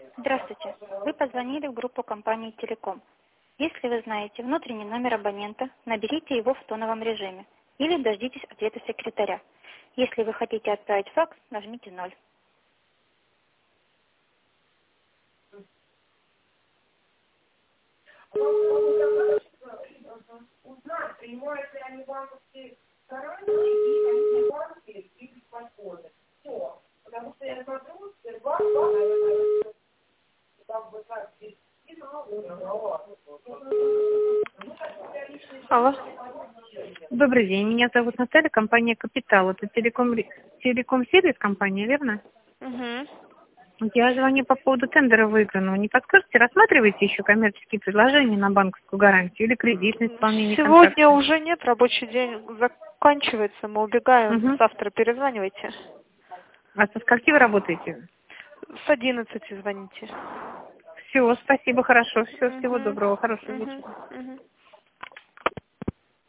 Здравствуйте. Вы позвонили в группу компании «Телеком». Если вы знаете внутренний номер абонента, наберите его в тоновом режиме или дождитесь ответа секретаря. Если вы хотите отправить факс, нажмите 0. Узнать, принимают ли они банковские гарантии и они банки или подходы. Все. Потому что я смотрю, Сбербанк, как бы так, Алло. Добрый день, меня зовут Наталья, компания «Капитал». Это телеком-сервис компания, верно? Угу. Я звоню по поводу тендера выигранного. Не подскажете, рассматриваете еще коммерческие предложения на банковскую гарантию или кредитное исполнение контракта? Сегодня уже нет, рабочий день заканчивается, мы убегаем. Угу. Завтра перезванивайте. А со скольки вы работаете? С 11 звоните. Все, спасибо, хорошо. Все, всего Угу. доброго, хорошего Угу. вечера. Угу.